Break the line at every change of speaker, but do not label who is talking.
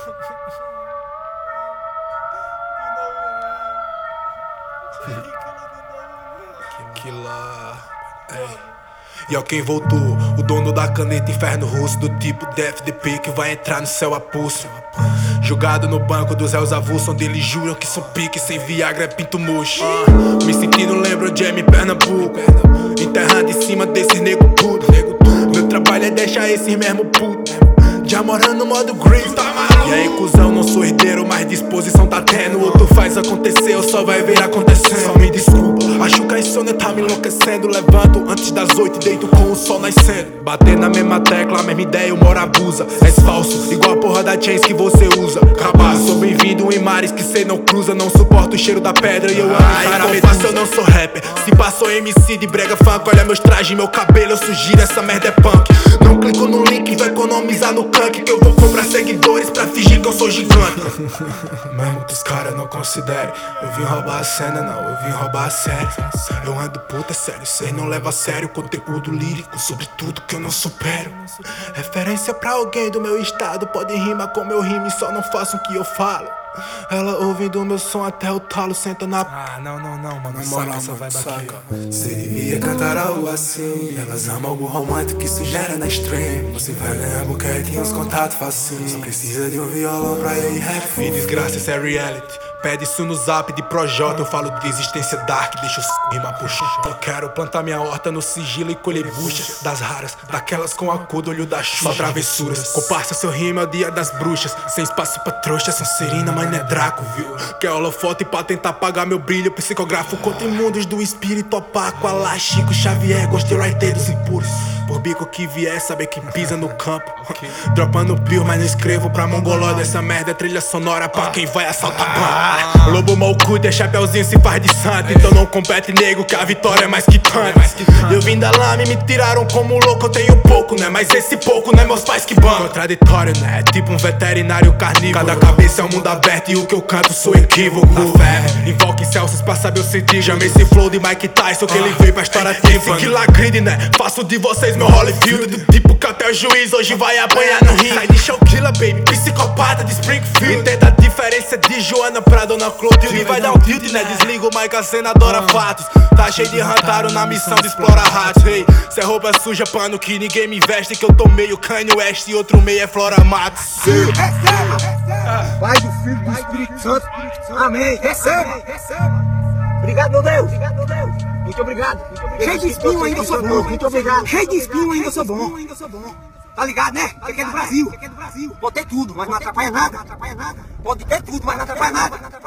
E ó quem voltou, o dono da caneta inferno russo, do tipo DFDP que vai entrar no céu a pulso. Julgado no banco dos réus avulsos, onde eles juram que são piques, sem Viagra é pinto murcho. Me sentindo lembro Jamie Pernambuco, enterrado em cima desses nego tudo. Meu trabalho é deixar esses mesmo puto já morando no modo green. E aí cuzão, não sou herdeiro, mas disposição tá tendo. Outro faz acontecer, ou só vai ver acontecendo. Só me desculpa, acho que a insônia tá me enlouquecendo. Levanto antes das 8 e deito com o sol nascendo. Bater na mesma tecla, a mesma ideia, o moro abusa. És falso, igual a porra da chains que você usa. Cabaço, sou bem-vindo em mares que cê não cruza. Não suporto o cheiro da pedra e eu amo cara medusa. Eu não sou rapper, se passou MC de brega funk. Olha meus trajes, meu cabelo, eu sugiro, essa merda é punk. Não clico no link, vou economizar no canque, que eu vou comprar seguidores pra fingir que eu sou gigante. Mesmo que os caras não considerem, eu vim roubar a cena, não, eu vim roubar a série. Eu ando puta, sério, cês não leva a sério. Conteúdo lírico sobre tudo que eu não supero. Referência pra alguém do meu estado, pode rimar como eu rimo e só não façam o que eu falo. Ela ouvindo meu som até o talo, senta na...
não, mano, saca essa vibe aqui, ó.
Cê devia cantar algo assim. Elas amam algo romântico que sugere na stream. Você vai ganhar boquete e uns contatos facinhos. Só precisa de um violão pra ir rap. Me desgraça, isso é reality. Pede isso no zap de Projota. Eu falo de existência dark, deixa o rima puxar. Eu quero plantar minha horta no sigilo e colher buchas das raras, daquelas com a cor do olho da Xuxa. Só travessuras, comparsa seu rima é o dia das bruxas. Sem espaço pra trouxa, Sonserina, mas não é Draco, viu? Quer holofote pra tentar apagar meu brilho. Psicografo contra imundos do espírito opaco. Alá, Chico Xavier, ghostwriters impuros. Por bico que vier, saber quem pisa no campo. Dropando pio, mas não escrevo pra mongoló. Dessa merda é trilha sonora pra quem vai assaltar banco. Lobo mal cuida, chapeuzinho se faz de santo. Então não compete nego que a vitória é mais que tanto. Eu vim da lama e me tiraram como louco. Eu tenho pouco, né? Mas esse pouco não é meus pais que bancam. Contraditório, né? É tipo um veterinário carnívoro. Cada cabeça é um mundo aberto e o que eu canto sou equívoco. Invoque Celsius pra saber o sentido. Chamei esse flow de Mike Tyson que ele veio pra história típica. Que lagride, né? Faço de vocês meu Holyfield. Do tipo que até o juiz hoje vai apanhar no rim. Sai de show killer, baby, psicopata de Springfield. Entenda a diferença de Joana pra Dona Clotilde. Vai dar um tilt, né? Desliga o mic, a cena adora fatos. Tá cheio de rantaro na missão de explorar ratos. Hey, cê é roupa suja, pano que ninguém me veste. Que eu tô meio Kanye West e outro meio é Flora Matos.
Pai do Filho do Espírito Santo. Amém. Receba. Obrigado, meu Deus. Muito obrigado. Cheio de espinho ainda eu sou bom. Muito obrigado. Cheio de espinho ainda eu sou bom. Tá ligado, né? Porque é do Brasil. Pode ter tudo, mas não atrapalha nada. Pode ter tudo, mas não atrapalha nada.